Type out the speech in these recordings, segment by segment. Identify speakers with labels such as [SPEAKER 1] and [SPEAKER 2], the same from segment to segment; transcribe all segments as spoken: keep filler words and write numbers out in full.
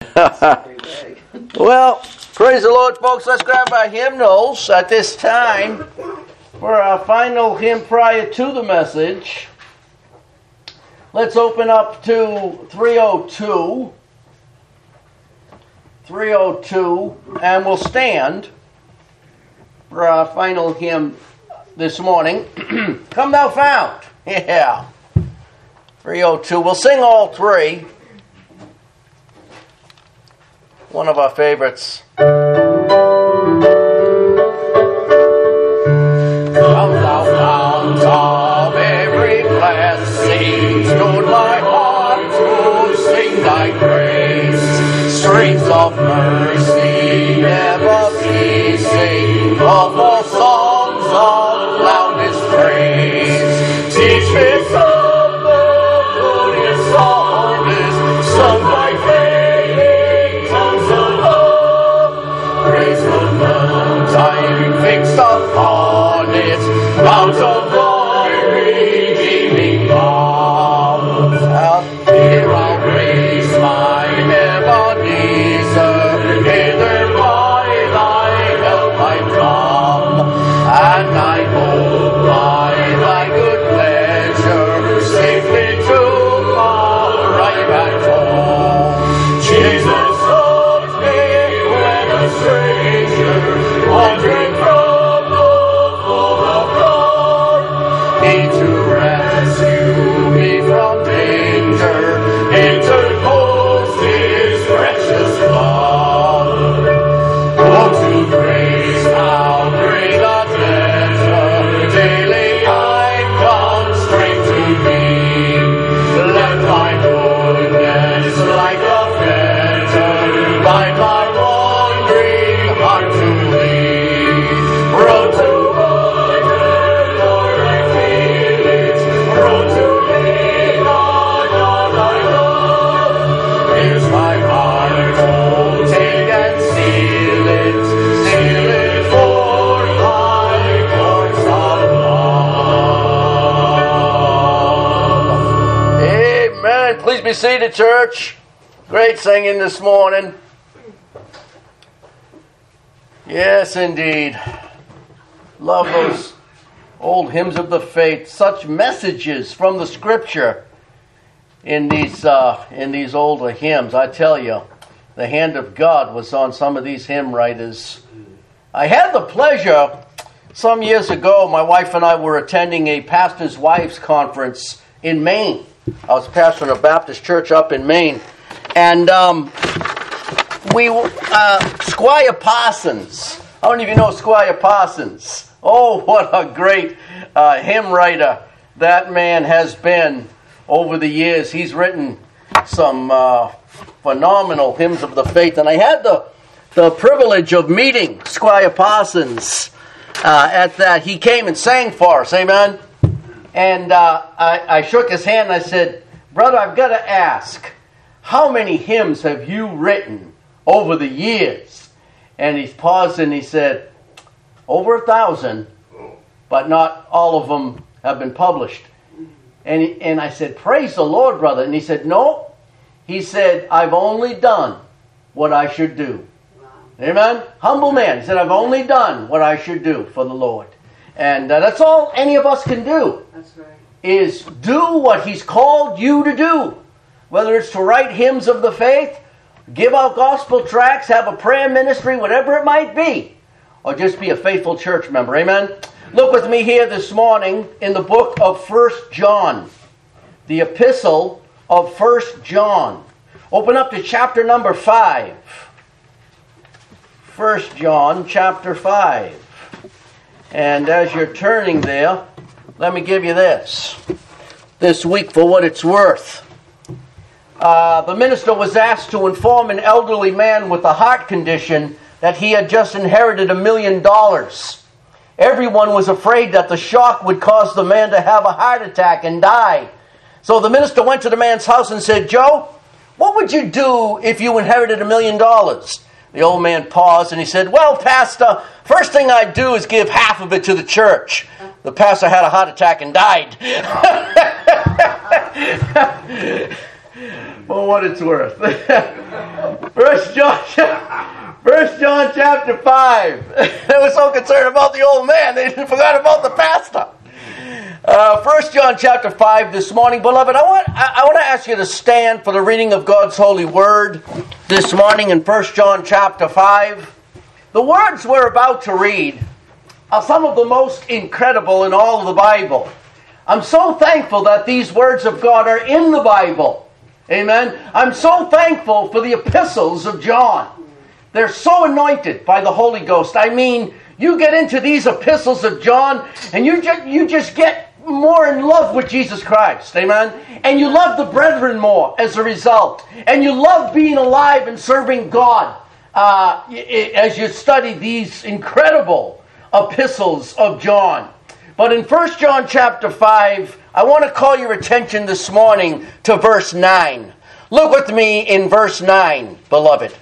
[SPEAKER 1] Well, praise the Lord, folks. Let's grab our hymnals at this time for our final hymn prior to the message. Let's open up to three oh two. three oh two, and we'll stand for our final hymn this morning. Come thou fount. Yeah. three oh two. We'll sing all three. One of our favorites. Come thou fount of every blessing, tune my heart to sing thy praise. Streams of mercy, never ceasing, of all songs of loudest praise. Teach me some the glorious psalmist, sung by fading tongues above. Praise the mount I fixed upon it, mount of thy redeeming love. Out here I'll raise my Ebenezer, hither by thy help I come, and I hope by thy good pleasure safely to arrive at home. Jesus sought me when a stranger, wandering from the fold of God, he to rescue me from danger, interposed his precious blood. Oh, to grace how great a treasure daily I come straight to thee. Let thy goodness like a fetter bind my wandering heart to thee. Road to water, Lord, I feel it. Road to thee, God, God, I love. Here's my heart, oh, take and seal it, seal it for thy courts of love. Amen. Please be seated, church. Great singing this morning. Yes, indeed. Love those old hymns of the faith. Such messages from the Scripture in these uh, in these older hymns. I tell you, the hand of God was on some of these hymn writers. I had the pleasure some years ago. My wife and I were attending a pastor's wives conference in Maine. I was pastoring a Baptist church up in Maine, and um, we uh, Squire Parsons. How many of you know Squire Parsons? Oh, what a great uh, hymn writer that man has been over the years. He's written some uh, phenomenal hymns of the faith, and I had the the privilege of meeting Squire Parsons uh, at that. He came and sang for us, amen? And uh, I, I shook his hand and I said, brother, I've got to ask, how many hymns have you written over the years? And he paused and he said, over a thousand, but not all of them have been published. And he, and I said, praise the Lord, brother. And he said, no. He said, I've only done what I should do. Wow. Amen? Humble man. He said, I've only done what I should do for the Lord. And uh, that's all any of us can do.
[SPEAKER 2] That's right.
[SPEAKER 1] Is do what He's called you to do. Whether it's to write hymns of the faith, give out gospel tracts, have a prayer ministry, whatever it might be. Or just be a faithful church member. Amen? Look with me here this morning in the book of First John. The epistle of First John. Open up to chapter number five. First John chapter five. And as you're turning there, let me give you this. This week for what it's worth. Uh, the minister was asked to inform an elderly man with a heart condition that he had just inherited a million dollars. Everyone was afraid that the shock would cause the man to have a heart attack and die. So the minister went to the man's house and said, Joe, what would you do if you inherited a million dollars? The old man paused and he said, well, Pastor, first thing I'd do is give half of it to the church. The pastor had a heart attack and died. for what it's worth. First John, First John chapter five. They were so concerned about the old man, they forgot about the pastor. Uh, First John chapter five this morning. Beloved, I want, I, I want to ask you to stand for the reading of God's holy word this morning in First John chapter five. The words we're about to read are some of the most incredible in all of the Bible. I'm so thankful that these words of God are in the Bible. Amen. I'm so thankful for the epistles of John. They're so anointed by the Holy Ghost. I mean, you get into these epistles of John and you just, you just get more in love with Jesus Christ. Amen. And you love the brethren more as a result. And you love being alive and serving God uh, as you study these incredible epistles of John. But in First John chapter five, I want to call your attention this morning to verse nine. Look with me in verse nine, beloved.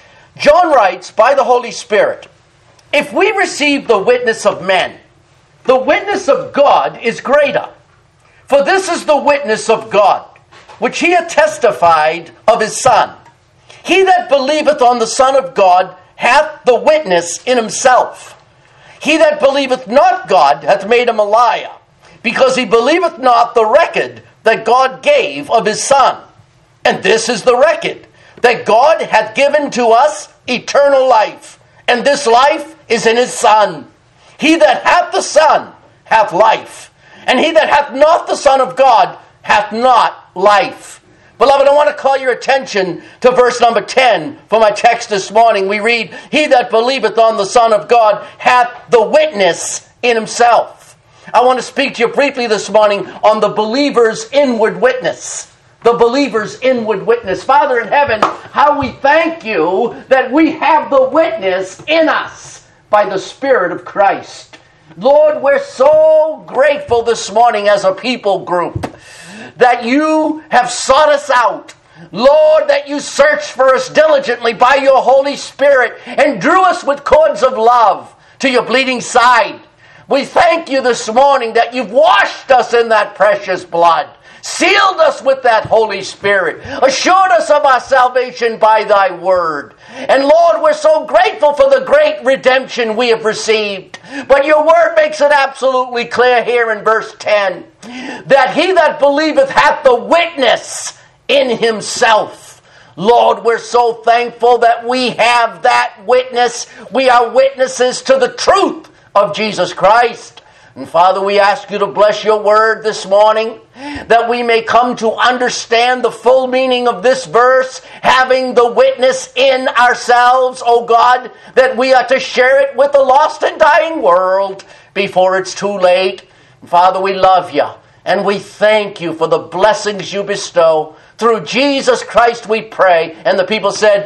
[SPEAKER 1] John writes by the Holy Spirit, "If we receive the witness of men, the witness of God is greater. For this is the witness of God, which he hath testified of his Son. He that believeth on the Son of God hath the witness in himself. He that believeth not God hath made him a liar, because he believeth not the record that God gave of his Son. And this is the record, that God hath given to us eternal life, and this life is in his Son. He that hath the Son hath life, and he that hath not the Son of God hath not life." Beloved, I want to call your attention to verse number ten for my text this morning. We read, "He that believeth on the Son of God hath the witness in himself." I want to speak to you briefly this morning on the believer's inward witness. The believer's inward witness. Father in heaven, how we thank you that we have the witness in us by the Spirit of Christ. Lord, we're so grateful this morning as a people group that you have sought us out. Lord, that you searched for us diligently by your Holy Spirit and drew us with cords of love to your bleeding side. We thank you this morning that you've washed us in that precious blood, sealed us with that Holy Spirit, assured us of our salvation by thy word. And Lord, we're so grateful for the great redemption we have received. But your word makes it absolutely clear here in verse ten, that he that believeth hath the witness in himself. Lord, we're so thankful that we have that witness. We are witnesses to the truth of Jesus Christ. And Father, we ask you to bless your word this morning, that we may come to understand the full meaning of this verse, having the witness in ourselves, O God, that we are to share it with the lost and dying world before it's too late. And Father, we love you, and we thank you for the blessings you bestow. Through Jesus Christ we pray. And the people said,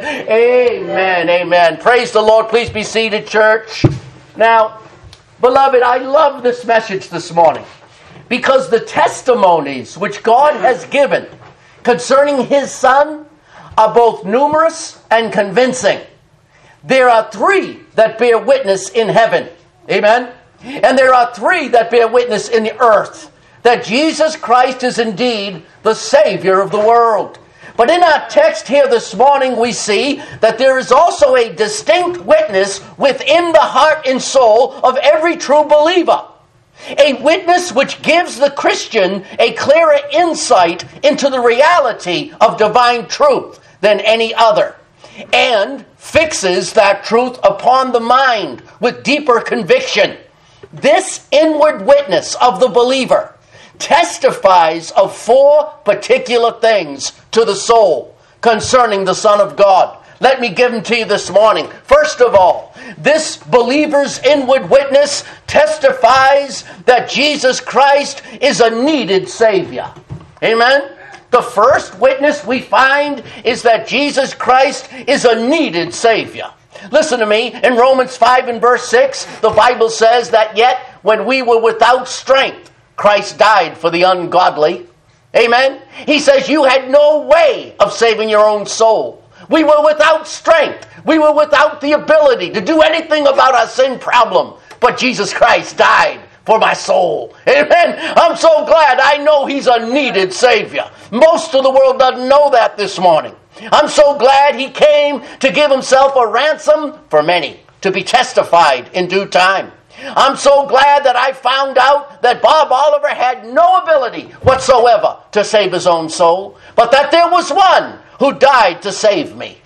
[SPEAKER 1] amen, amen. Praise the Lord. Please be seated, church. Now, beloved, I love this message this morning because the testimonies which God has given concerning his Son are both numerous and convincing. There are three that bear witness in heaven. Amen? And there are three that bear witness in the earth, that Jesus Christ is indeed the Savior of the world. But in our text here this morning, we see that there is also a distinct witness within the heart and soul of every true believer. A witness which gives the Christian a clearer insight into the reality of divine truth than any other, and fixes that truth upon the mind with deeper conviction. This inward witness of the believer testifies of four particular things to the soul concerning the Son of God. Let me give them to you this morning. First of all, this believer's inward witness testifies that Jesus Christ is a needed Savior. Amen? The first witness we find is that Jesus Christ is a needed Savior. Listen to me. In Romans five and verse six, the Bible says that yet when we were without strength, Christ died for the ungodly. Amen? He says you had no way of saving your own soul. We were without strength. We were without the ability to do anything about our sin problem. But Jesus Christ died for my soul. Amen. I'm so glad I know He's a needed Savior. Most of the world doesn't know that this morning. I'm so glad He came to give Himself a ransom for many, to be testified in due time. I'm so glad that I found out that Bob Oliver had no ability whatsoever to save his own soul, but that there was one who died to save me.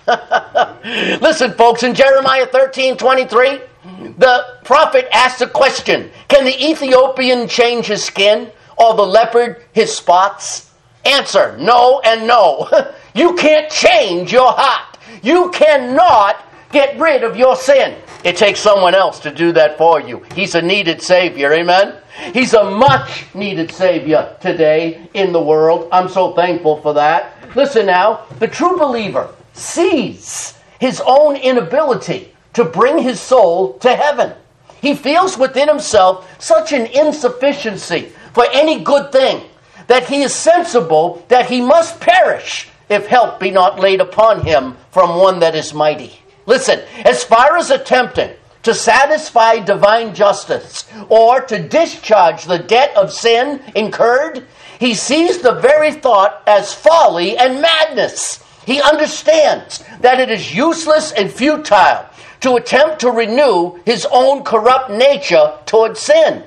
[SPEAKER 1] Listen, folks, in Jeremiah thirteen twenty-three, the prophet asked a question: can the Ethiopian change his skin, or the leopard his spots? Answer: no and no. You can't change your heart. You cannot get rid of your sin. It takes someone else to do that for you. He's a needed Savior, amen? He's a much needed Savior today in the world. I'm so thankful for that. Listen now, the true believer sees his own inability to bring his soul to heaven. He feels within himself such an insufficiency for any good thing that he is sensible that he must perish if help be not laid upon him from one that is mighty. Listen, as far as attempting to satisfy divine justice or to discharge the debt of sin incurred, he sees the very thought as folly and madness. He understands that it is useless and futile to attempt to renew his own corrupt nature toward sin.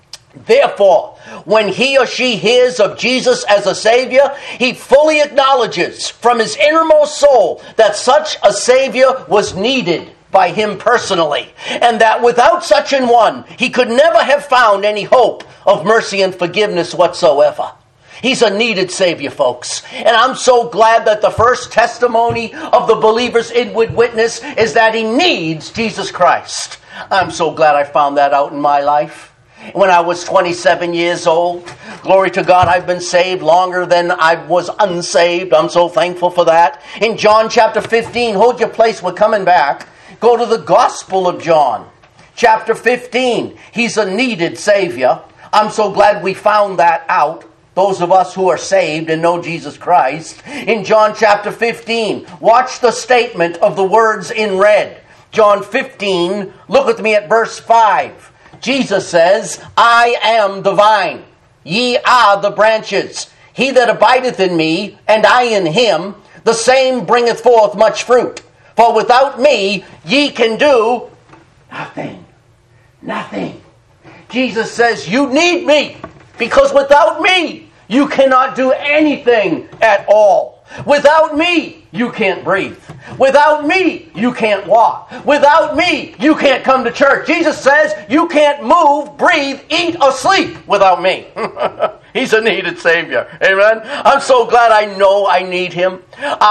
[SPEAKER 1] Therefore, when he or she hears of Jesus as a Savior, he fully acknowledges from his innermost soul that such a Savior was needed by him personally, and that without such an one, he could never have found any hope of mercy and forgiveness whatsoever. He's a needed Savior, folks. And I'm so glad that the first testimony of the believer's inward witness is that he needs Jesus Christ. I'm so glad I found that out in my life. When I was twenty-seven years old, glory to God, I've been saved longer than I was unsaved. I'm so thankful for that. In John chapter fifteen, hold your place, we're coming back. Go to the Gospel of John, chapter fifteen. He's a needed Savior. I'm so glad we found that out, those of us who are saved and know Jesus Christ. In John chapter fifteen, watch the statement of the words in red. John fifteen, look with me at verse five. Jesus says, I am the vine, ye are the branches. He that abideth in me, and I in him, the same bringeth forth much fruit. For without me ye can do nothing. Nothing. Jesus says, you need me, because without me you cannot do anything at all. Without me, you can't breathe. Without me, you can't walk. Without me, you can't come to church. Jesus says you can't move, breathe, eat, or sleep without me. He's a needed Savior. Amen? I'm so glad I know I need Him.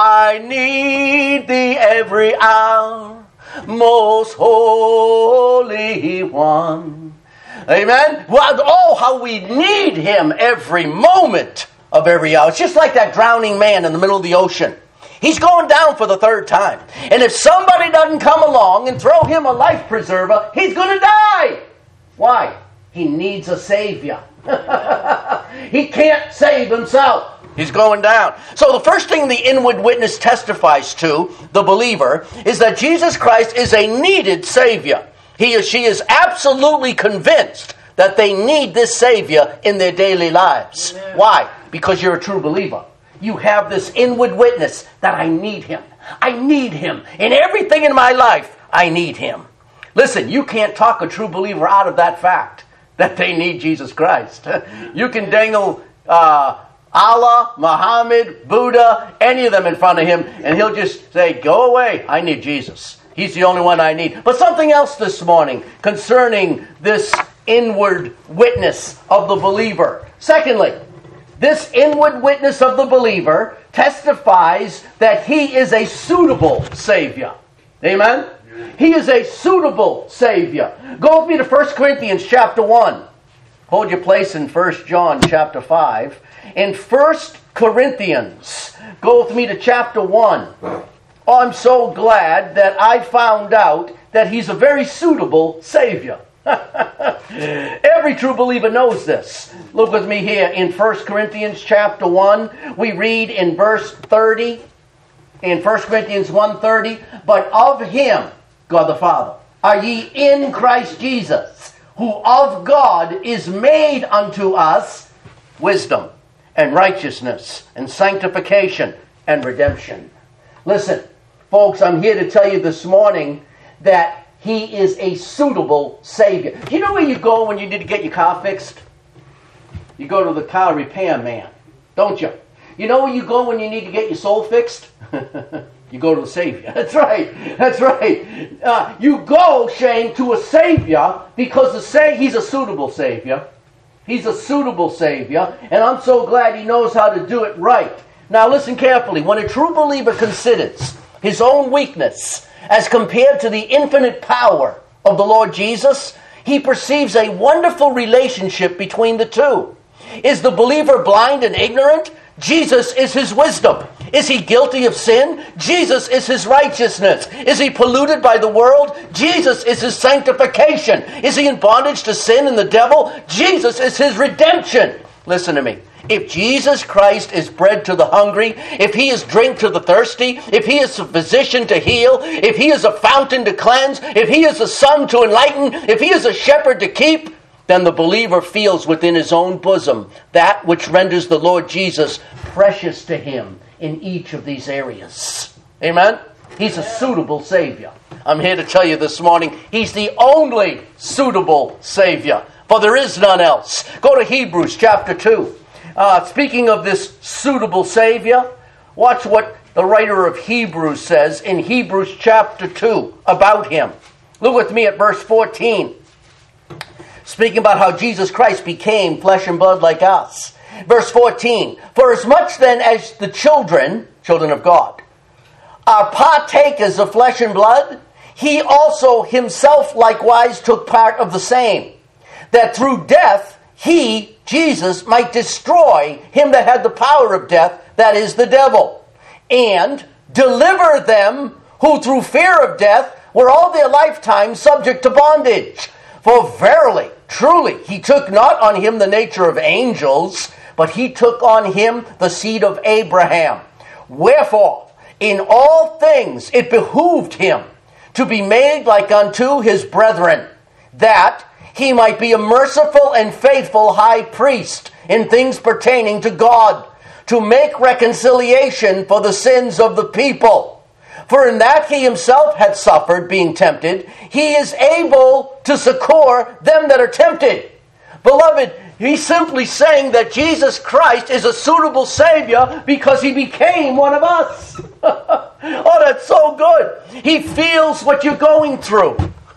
[SPEAKER 1] I need Thee every hour, most holy one. Amen? Well, oh, how we need Him every moment of every hour. It's just like that drowning man in the middle of the ocean. He's going down for the third time. And if somebody doesn't come along and throw him a life preserver, he's going to die. Why? He needs a Savior. He can't save himself. He's going down. So the first thing the inward witness testifies to, the believer, is that Jesus Christ is a needed Savior. He or she is absolutely convinced that they need this Savior in their daily lives. Amen. Why? Because you're a true believer. You have this inward witness that I need Him. I need Him. In everything in my life, I need Him. Listen, you can't talk a true believer out of that fact that they need Jesus Christ. You can dangle uh, Allah, Muhammad, Buddha, any of them in front of him, and he'll just say, go away, I need Jesus. He's the only one I need. But something else this morning concerning this inward witness of the believer. Secondly, this inward witness of the believer testifies that he is a suitable Savior. Amen? He is a suitable Savior. Go with me to First Corinthians chapter one. Hold your place in First John chapter five. In First Corinthians, go with me to chapter one. Oh, I'm so glad that I found out that He's a very suitable Savior. Every true believer knows this. Look with me here in First Corinthians chapter one. We read in verse thirty, in First Corinthians one thirty, but of Him, God the Father, are ye in Christ Jesus, who of God is made unto us wisdom and righteousness and sanctification and redemption. Listen, folks, I'm here to tell you this morning that He is a suitable Savior. Do you know where you go when you need to get your car fixed? You go to the car repair man, don't you? You know where you go when you need to get your soul fixed? You go to the Savior. That's right. That's right. Uh, you go, Shane, to a Savior because the sa- He's a suitable Savior. He's a suitable Savior. And I'm so glad He knows how to do it right. Now listen carefully. When a true believer considers his own weakness as compared to the infinite power of the Lord Jesus, he perceives a wonderful relationship between the two. Is the believer blind and ignorant? Jesus is his wisdom. Is he guilty of sin? Jesus is his righteousness. Is he polluted by the world? Jesus is his sanctification. Is he in bondage to sin and the devil? Jesus is his redemption. Listen to me. If Jesus Christ is bread to the hungry, if He is drink to the thirsty, if He is a physician to heal, if He is a fountain to cleanse, if He is a sun to enlighten, if He is a shepherd to keep, then the believer feels within his own bosom that which renders the Lord Jesus precious to him in each of these areas. Amen? He's a suitable Savior. I'm here to tell you this morning, He's the only suitable Savior, for there is none else. Go to Hebrews chapter two. Uh, speaking of this suitable Savior, watch what the writer of Hebrews says in Hebrews chapter two about Him. Look with me at verse fourteen. Speaking about how Jesus Christ became flesh and blood like us. Verse fourteen. For as much then as the children, children of God, are partakers of flesh and blood, He also Himself likewise took part of the same, that through death He, Jesus, might destroy him that had the power of death, that is, the devil, and deliver them who through fear of death were all their lifetime subject to bondage. For verily, truly, He took not on Him the nature of angels, but He took on Him the seed of Abraham. Wherefore, in all things it behooved Him to be made like unto His brethren, that He might be a merciful and faithful high priest in things pertaining to God, to make reconciliation for the sins of the people. For in that He Himself had suffered, being tempted, He is able to succor them that are tempted. Beloved, He's simply saying that Jesus Christ is a suitable Savior because He became one of us. Oh, that's so good. He feels what you're going through.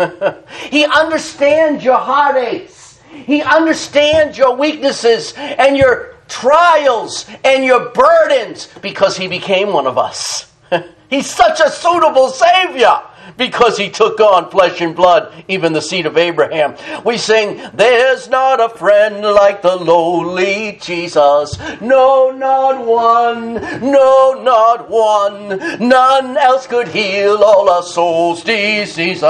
[SPEAKER 1] He understands your heartaches. He understands your weaknesses and your trials and your burdens because He became one of us. He's such a suitable Savior because He took on flesh and blood, even the seed of Abraham. We sing, there's not a friend like the lowly Jesus. No, not one. No, not one. None else could heal all our soul's diseases.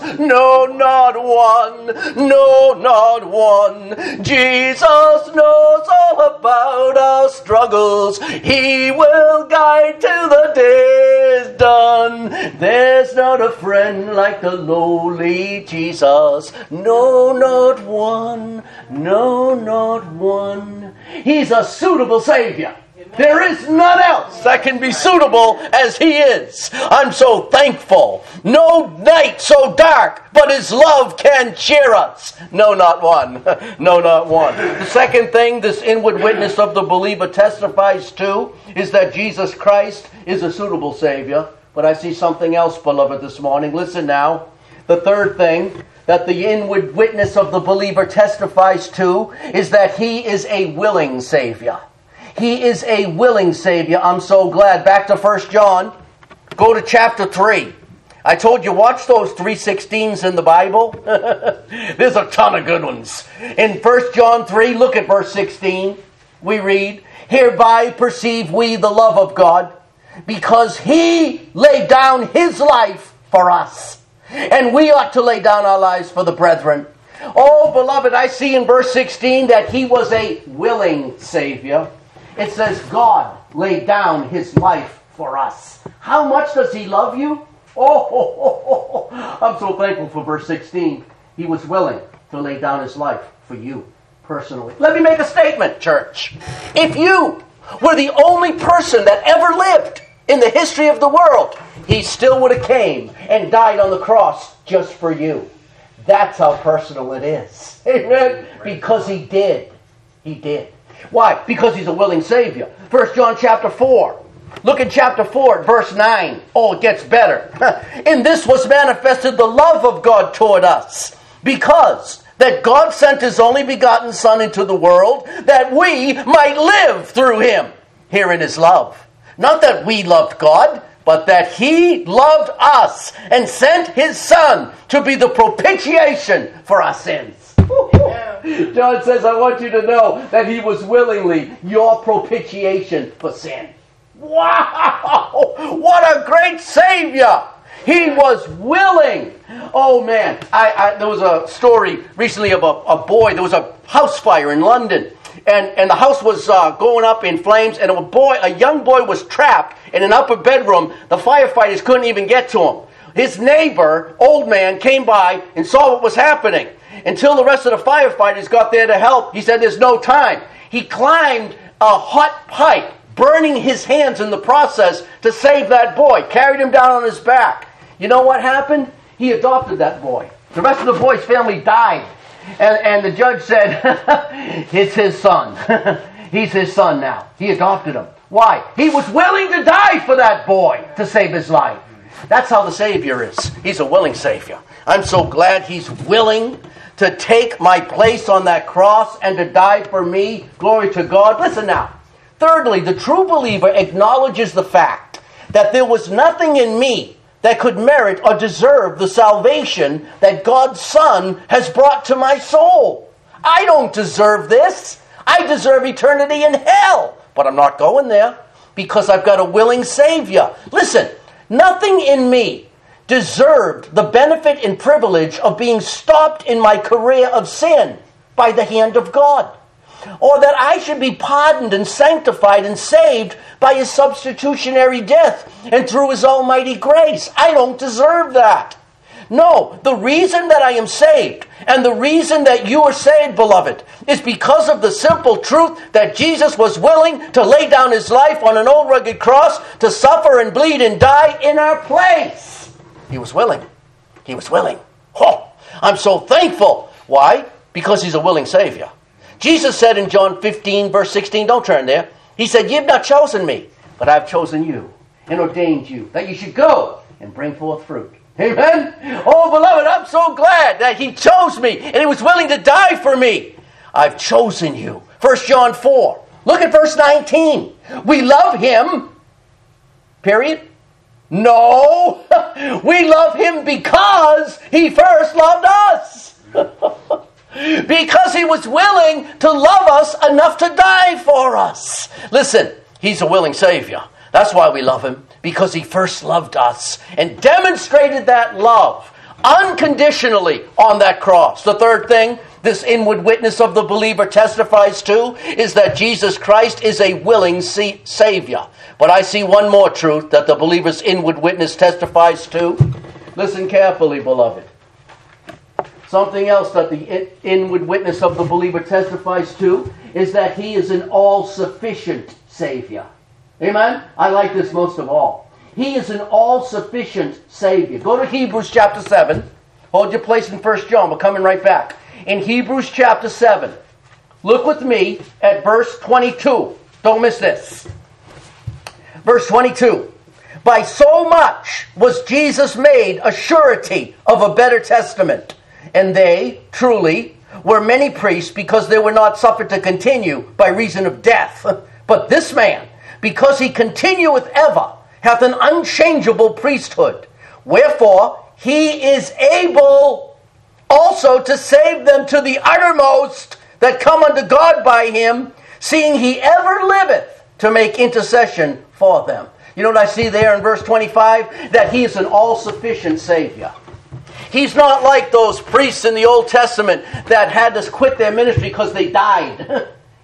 [SPEAKER 1] No, not one. No, not one. Jesus knows all about our struggles. He will guide till the day is done. There's not a friend like the lowly Jesus. No, not one. No, not one. He's a suitable Savior. There is none else that can be suitable as He is. I'm so thankful. No night so dark, but His love can cheer us. No, not one. No, not one. The second thing this inward witness of the believer testifies to is that Jesus Christ is a suitable Savior. But I see something else, beloved, this morning. Listen now. The third thing that the inward witness of the believer testifies to is that He is a willing Savior. He is a willing Savior. I'm so glad. Back to First John. Go to chapter three. I told you, watch those three sixteens in the Bible. There's a ton of good ones. In First John three, look at verse sixteen. We read, hereby perceive we the love of God, because He laid down His life for us. And we ought to lay down our lives for the brethren. Oh, beloved, I see in verse sixteen that He was a willing Savior. It says God laid down His life for us. How much does He love you? Oh, oh, oh, oh. I'm so thankful for verse sixteen. He was willing. to lay down his life for you personally. Let me make a statement, church. If you were the only person that ever lived in the history of the world, he still would have came and died on the cross just for you. That's how personal it is. Amen? Because he did. He did. Why? Because he's a willing Savior. First John chapter four. Look at chapter four, verse nine. Oh, it gets better. In this was manifested the love of God toward us, because that God sent his only begotten Son into the world, that we might live through him. Herein is love. Not that we loved God, but that he loved us and sent his Son to be the propitiation for our sins. John says, I want you to know that he was willingly your propitiation for sin. Wow! What a great Savior! He was willing. Oh man, I, I, there was a story recently of a, a boy. There was a house fire in London. And, and the house was uh, going up in flames, and a boy, a young boy was trapped in an upper bedroom. The firefighters couldn't even get to him. His neighbor, old man, came by and saw what was happening. Until the rest of the firefighters got there to help, he said there's no time. He climbed a hot pipe, burning his hands in the process to save that boy, carried him down on his back. You know what happened? He adopted that boy. The rest of the boy's family died. And, and the judge said, it's his son. He's his son now. He adopted him. Why? He was willing to die for that boy to save his life. That's how the Savior is. He's a willing Savior. I'm so glad he's willing to take my place on that cross and to die for me. Glory to God. Listen now. Thirdly, the true believer acknowledges the fact that there was nothing in me that could merit or deserve the salvation that God's Son has brought to my soul. I don't deserve this. I deserve eternity in hell. But I'm not going there because I've got a willing Savior. Listen, nothing in me deserved the benefit and privilege of being stopped in my career of sin by the hand of God, or that I should be pardoned and sanctified and saved by his substitutionary death and through his almighty grace. I don't deserve that. No, the reason that I am saved and the reason that you are saved, beloved, is because of the simple truth that Jesus was willing to lay down his life on an old rugged cross to suffer and bleed and die in our place. He was willing. He was willing. Oh, I'm so thankful. Why? Because he's a willing Savior. Jesus said in John fifteen, verse sixteen, don't turn there. He said, you've not chosen me, but I've chosen you and ordained you that you should go and bring forth fruit. Amen? Oh, beloved, I'm so glad that he chose me and he was willing to die for me. I've chosen you. First John four. Look at verse nineteen. We love him. Period. No. We love him because he first loved us. Because he was willing to love us enough to die for us. Listen, he's a willing Savior. That's why we love him. Because he first loved us and demonstrated that love unconditionally on that cross. The third thing this inward witness of the believer testifies to is that Jesus Christ is a willing Savior. But I see one more truth that the believer's inward witness testifies to. Listen carefully, beloved. Something else that the inward witness of the believer testifies to is that he is an all-sufficient Savior. Amen? I like this most of all. He is an all-sufficient Savior. Go to Hebrews chapter seven. Hold your place in First John. We're coming right back. In Hebrews chapter seven, look with me at verse twenty-two. Don't miss this. Verse twenty-two. By so much was Jesus made a surety of a better testament. And they, truly, were many priests because they were not suffered to continue by reason of death. But this man, because he continueth ever, hath an unchangeable priesthood. Wherefore, he is able also to save them to the uttermost that come unto God by him, seeing he ever liveth to make intercession for them. You know what I see there in verse twenty-five? That he is an all-sufficient Savior. He's not like those priests in the Old Testament that had to quit their ministry because they died.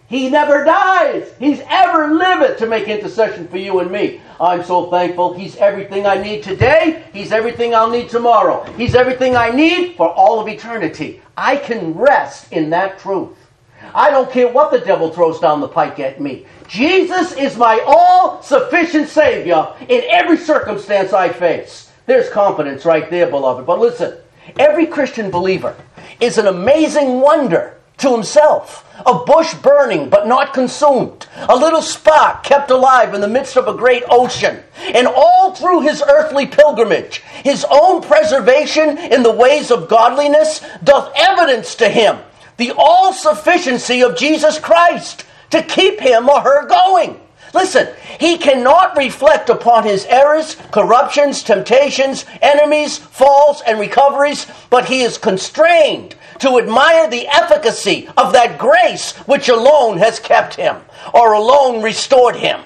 [SPEAKER 1] He never dies. He's ever liveth to make intercession for you and me. I'm so thankful. He's everything I need today. He's everything I'll need tomorrow. He's everything I need for all of eternity. I can rest in that truth. I don't care what the devil throws down the pike at me. Jesus is my all-sufficient Savior in every circumstance I face. There's confidence right there, beloved. But listen, every Christian believer is an amazing wonder to himself. A bush burning but not consumed. A little spark kept alive in the midst of a great ocean. And all through his earthly pilgrimage, his own preservation in the ways of godliness doth evidence to him the all-sufficiency of Jesus Christ to keep him or her going. Listen, he cannot reflect upon his errors, corruptions, temptations, enemies, falls, and recoveries, but he is constrained to admire the efficacy of that grace which alone has kept him, or alone restored him.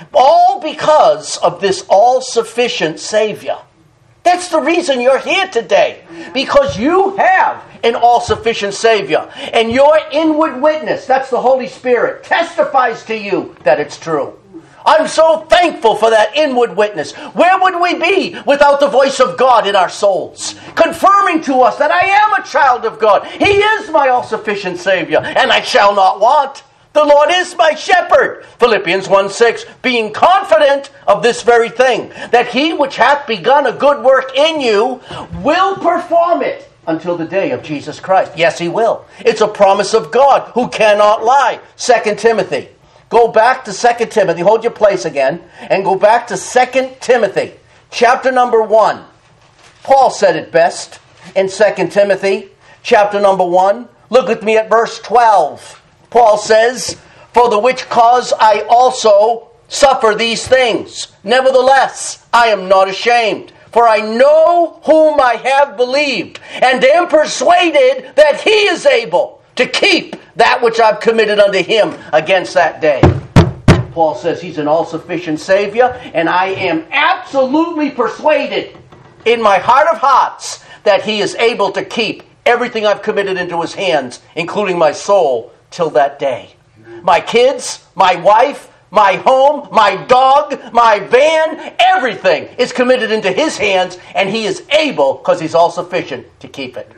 [SPEAKER 1] All because of this all-sufficient Savior. That's the reason you're here today. Because you have an all-sufficient Savior. And your inward witness, that's the Holy Spirit, testifies to you that it's true. I'm so thankful for that inward witness. Where would we be without the voice of God in our souls, confirming to us that I am a child of God? He is my all-sufficient Savior, and I shall not want. The Lord is my shepherd. Philippians one six, being confident of this very thing, that he which hath begun a good work in you will perform it until the day of Jesus Christ. Yes, he will. It's a promise of God who cannot lie. Second Timothy. Go back to Second Timothy. Hold your place again. And go back to Second Timothy. Chapter number one. Paul said it best in Second Timothy. Chapter number one. Look with me at verse twelve. Paul says, for the which cause I also suffer these things. Nevertheless, I am not ashamed. For I know whom I have believed, and am persuaded that he is able to keep that which I've committed unto him against that day. Paul says he's an all-sufficient Savior, and I am absolutely persuaded in my heart of hearts that he is able to keep everything I've committed into his hands, including my soul, till that day. My kids, my wife, my home, my dog, my van, everything is committed into his hands, and he is able, because he's all-sufficient, to keep it.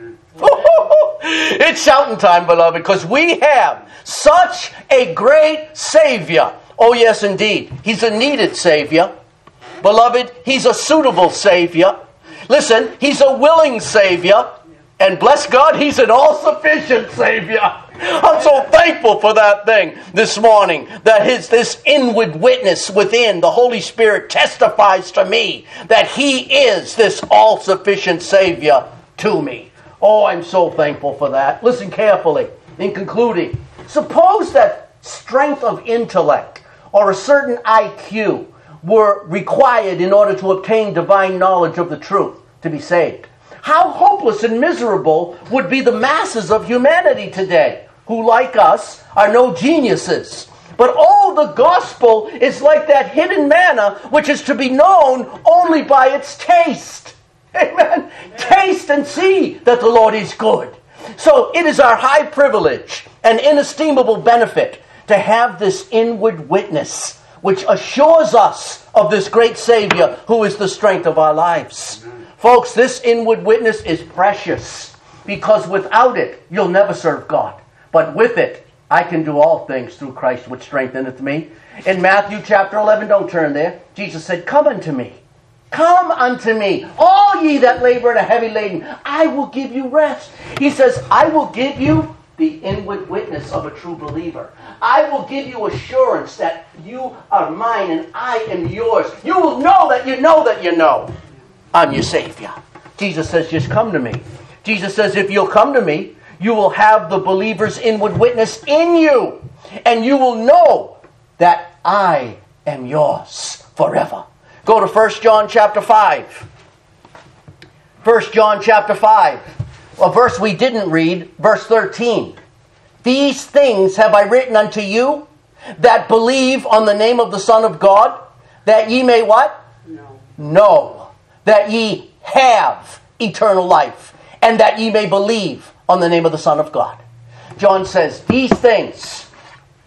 [SPEAKER 1] It's shouting time, beloved, because we have such a great Savior. Oh, yes, indeed. He's a needed Savior. Beloved, he's a suitable Savior. Listen, he's a willing Savior. And bless God, he's an all-sufficient Savior. I'm so thankful for that thing this morning, that his this inward witness within, the Holy Spirit, testifies to me that he is this all-sufficient Savior to me. Oh, I'm so thankful for that. Listen carefully. In concluding, suppose that strength of intellect or a certain I Q were required in order to obtain divine knowledge of the truth to be saved. How hopeless and miserable would be the masses of humanity today, who, like us, are no geniuses. But oh, the gospel is like that hidden manna which is to be known only by its taste. Amen. Taste and see that the Lord is good. So it is our high privilege and inestimable benefit to have this inward witness which assures us of this great Savior who is the strength of our lives. Folks, this inward witness is precious, because without it, you'll never serve God. But with it, I can do all things through Christ which strengtheneth me. In Matthew chapter eleven, don't turn there, Jesus said, come unto me. Come unto me, all ye that labor and are heavy laden. I will give you rest. He says, I will give you the inward witness of a true believer. I will give you assurance that you are mine and I am yours. You will know that you know that you know. I'm your Savior. Jesus says, just come to me. Jesus says, if you'll come to me, you will have the believer's inward witness in you. And you will know that I am yours forever. Go to First John chapter five. First John chapter five. A verse we didn't read, verse thirteen. These things have I written unto you that believe on the name of the Son of God, that ye may what?
[SPEAKER 2] No.
[SPEAKER 1] Know that ye have eternal life, and that ye may believe on the name of the Son of God. John says, these things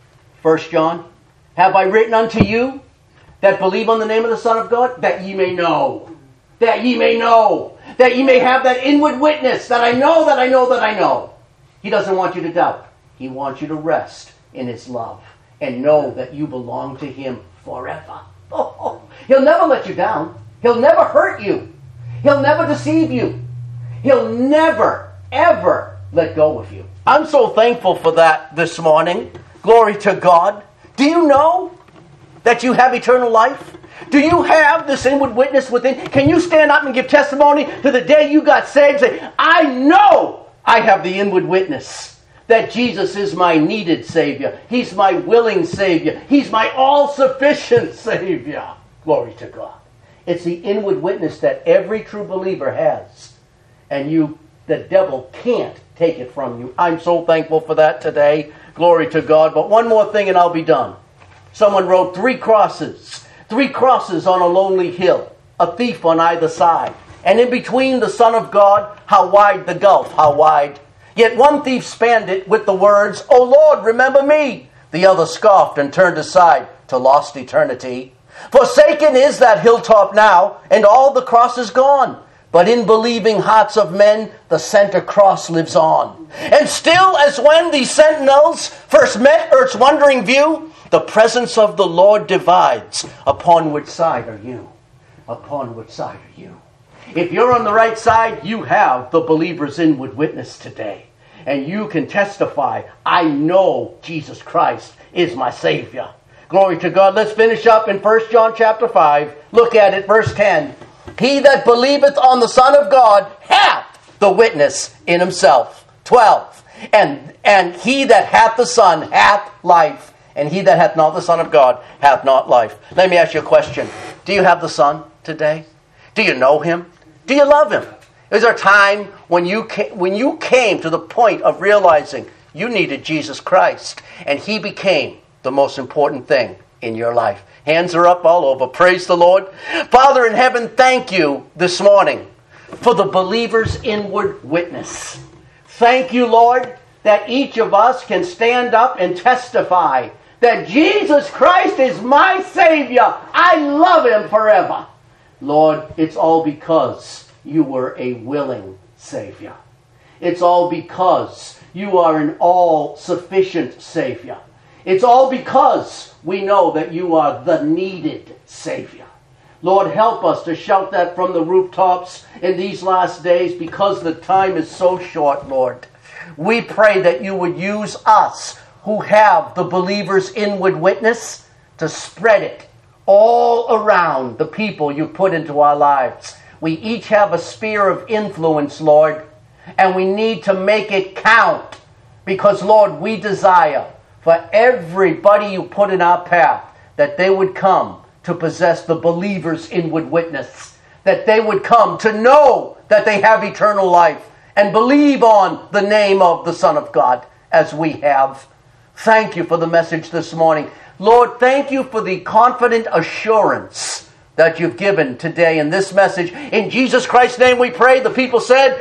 [SPEAKER 1] First John, have I written unto you that believe on the name of the Son of God, that ye may know, that ye may know, that ye may have that inward witness, that I know, that I know, that I know. He doesn't want you to doubt. He wants you to rest in His love and know that you belong to Him forever. Oh, He'll never let you down. He'll never hurt you. He'll never deceive you. He'll never, ever let go of you. I'm so thankful for that this morning. Glory to God. Do you know that you have eternal life? Do you have this inward witness within? Can you stand up and give testimony to the day you got saved? Say, I know I have the inward witness that Jesus is my needed Savior. He's my willing Savior. He's my all-sufficient Savior. Glory to God. It's the inward witness that every true believer has. And you, the devil can't take it from you. I'm so thankful for that today. Glory to God. But one more thing and I'll be done. Someone wrote three crosses. Three crosses on a lonely hill. A thief on either side. And in between the Son of God, how wide the gulf, how wide. Yet one thief spanned it with the words, O Lord, remember me. The other scoffed and turned aside to lost eternity. Forsaken is that hilltop now, and all the cross is gone. But in believing hearts of men, the center cross lives on. And still as when these sentinels first met earth's wondering view, the presence of the Lord divides. Upon which side are you? Upon which side are you? If you're on the right side, you have the believer's inward witness today. And you can testify, I know Jesus Christ is my Savior. Glory to God. Let's finish up in First John chapter five. Look at it, verse ten. He that believeth on the Son of God hath the witness in himself. twelve. And, and he that hath the Son hath life. And he that hath not the Son of God hath not life. Let me ask you a question. Do you have the Son today? Do you know Him? Do you love Him? Is there a time when you came, when you came to the point of realizing you needed Jesus Christ and He became the most important thing in your life? Hands are up all over. Praise the Lord. Father in heaven, thank you this morning for the believer's inward witness. Thank you, Lord, that each of us can stand up and testify that Jesus Christ is my Savior. I love Him forever. Lord, it's all because you were a willing Savior. It's all because you are an all-sufficient Savior. It's all because we know that you are the needed Savior. Lord, help us to shout that from the rooftops in these last days because the time is so short, Lord. We pray that you would use us who have the believer's inward witness to spread it all around the people you put into our lives. We each have a sphere of influence, Lord, and we need to make it count because, Lord, we desire for everybody you put in our path that they would come to possess the believer's inward witness, that they would come to know that they have eternal life and believe on the name of the Son of God as we have. Thank you for the message this morning. Lord, thank you for the confident assurance that you've given today in this message. In Jesus Christ's name we pray. The people said,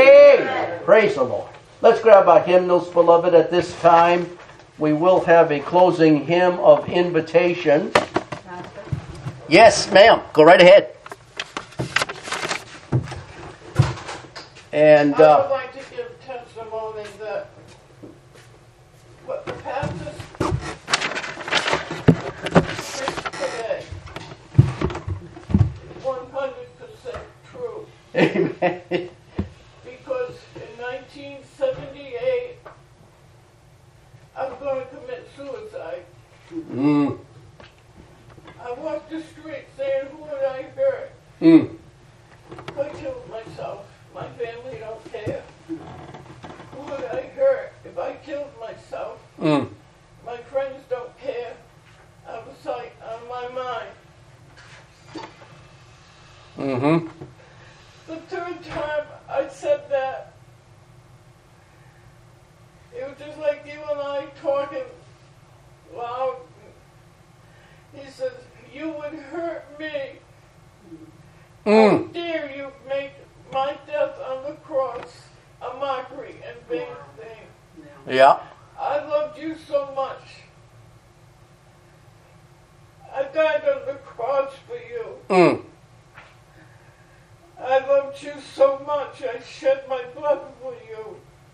[SPEAKER 1] Amen. Praise the Lord. Let's grab our hymnals, beloved, at this time. We will have a closing hymn of invitation. Yes, ma'am. Go right ahead. And uh,
[SPEAKER 2] I would like to give testimony that what the pastor preached today is one hundred percent true.
[SPEAKER 1] Amen.
[SPEAKER 2] Because in nineteen seventy-eight, I was going to commit suicide.
[SPEAKER 1] Mm.
[SPEAKER 2] I walked the street saying, who would I hurt?
[SPEAKER 1] Mm.
[SPEAKER 2] If I killed myself, my family don't care. Who would I hurt if I killed myself?
[SPEAKER 1] Mm.
[SPEAKER 2] My friends don't care. I was like on my mind.
[SPEAKER 1] Mm-hmm.
[SPEAKER 2] The third time I said that, it was just like you and I talking loud. He says, you would hurt me.
[SPEAKER 1] Mm.
[SPEAKER 2] How dare you make my death on the cross a mockery and vain thing.
[SPEAKER 1] Yeah.
[SPEAKER 2] I loved you so much so much. I shed my blood for you.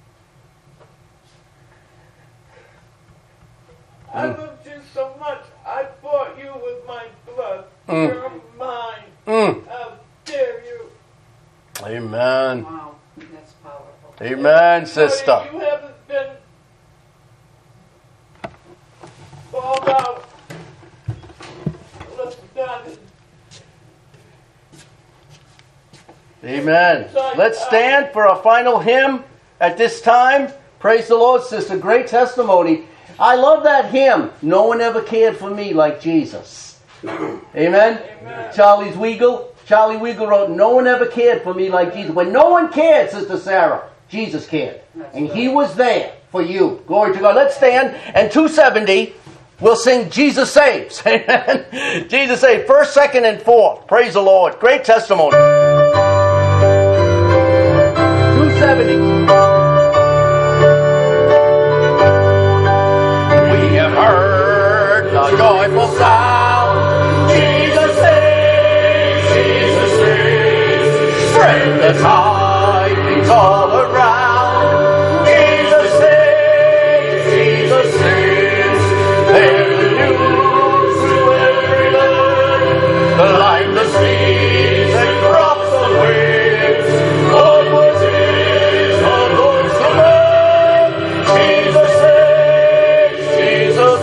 [SPEAKER 2] I
[SPEAKER 1] Mm.
[SPEAKER 2] loved you so much. I bought you with my blood.
[SPEAKER 1] Mm.
[SPEAKER 2] You're mine.
[SPEAKER 1] Mm.
[SPEAKER 2] How dare you?
[SPEAKER 1] Amen.
[SPEAKER 3] Wow, that's powerful.
[SPEAKER 1] Amen, sister.
[SPEAKER 2] You haven't been balled out. Let's done.
[SPEAKER 1] Amen. Let's stand for a final hymn at this time. Praise the Lord, sister. Great testimony. I love that hymn. No one ever cared for me like Jesus. Amen.
[SPEAKER 2] Amen.
[SPEAKER 1] Charlie's Weigel. Charlie Weigel wrote, no one ever cared for me like Jesus. When no one cared, Sister Sarah, Jesus cared.
[SPEAKER 3] That's
[SPEAKER 1] And
[SPEAKER 3] right.
[SPEAKER 1] He was there for you. Glory to God. Let's stand. And two seventy, we'll sing Jesus Saves. Amen. Jesus Saves. First, second, and fourth. Praise the Lord. Great testimony. two seventy. We have heard the joyful sound. Jesus saves, Jesus saves. Spread the tidings all around. Jesus saves, Jesus saves. Bear the news to every land. The light, the seas, and crops the waves. Lord was His, the Lord's command. Jesus saves, Jesus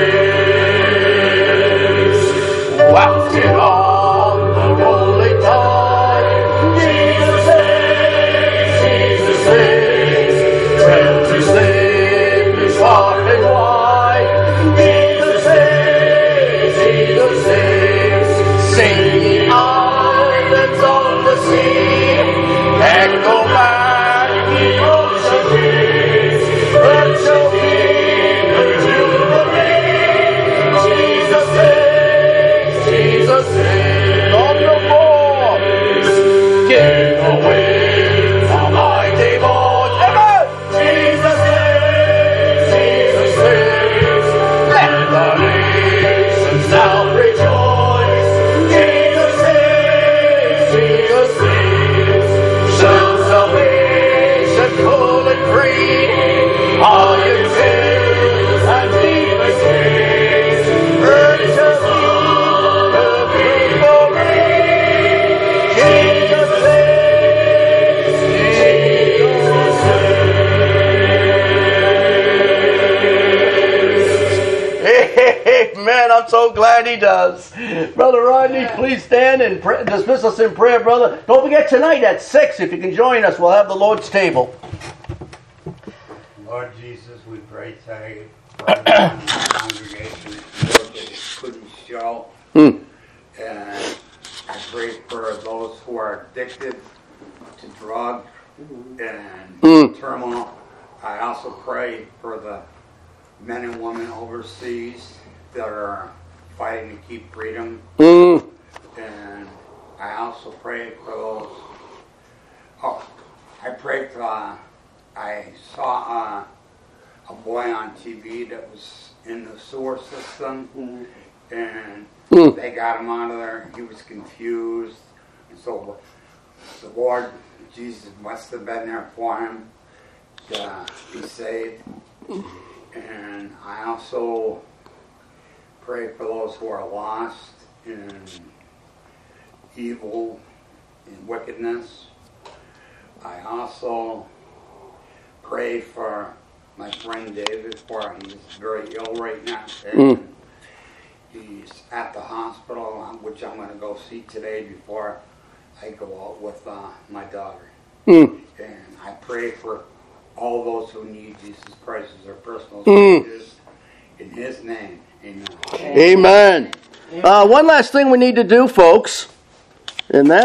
[SPEAKER 1] saves. Wafted on the rolling tide. Jesus saves, Jesus saves. Tell His name is far and wide. Jesus saves, Jesus saves. Sing ye islands of the sea. Echo back the ocean breeze. Let your King the jubilee. Jesus saves, Jesus saves. On the boards, get away from my devils. Amen. Jesus saves, Jesus saves. Let the nations now rejoice. Jesus saves, Jesus saves. Show salvation full and free. All your sins and deep escapes. Earth shall see the victory. Jesus saves, Jesus saves. Amen. I'm so glad He does. Brother Rodney, please stand and pray, dismiss us in prayer, brother. Don't forget tonight at six, if you can join us, we'll have the Lord's table.
[SPEAKER 4] Lord Jesus, we pray today for the congregation Lord, that you couldn't show.
[SPEAKER 1] Hmm.
[SPEAKER 4] And I pray for those who are addicted to drugs and
[SPEAKER 1] Mm.
[SPEAKER 4] turmoil. I also pray for the men and women overseas that are fighting to keep freedom.
[SPEAKER 1] Mm.
[SPEAKER 4] And I also pray for those. Oh, I pray for. Uh, I saw uh, a boy on T V that was in the sewer system, and
[SPEAKER 1] Mm.
[SPEAKER 4] they got him out of there. He was confused, and so the Lord Jesus must have been there for him to be saved. And I also pray for those who are lost in evil and wickedness. I also pray for my friend David, for he's very ill right now. And
[SPEAKER 1] Mm.
[SPEAKER 4] he's at the hospital, which I'm going to go see today before I go out with uh, my daughter.
[SPEAKER 1] Mm.
[SPEAKER 4] And I pray for all those who need Jesus Christ as their personal
[SPEAKER 1] Mm.
[SPEAKER 4] Savior. In His name, amen.
[SPEAKER 1] Amen. Uh, one last thing we need to do, folks, and that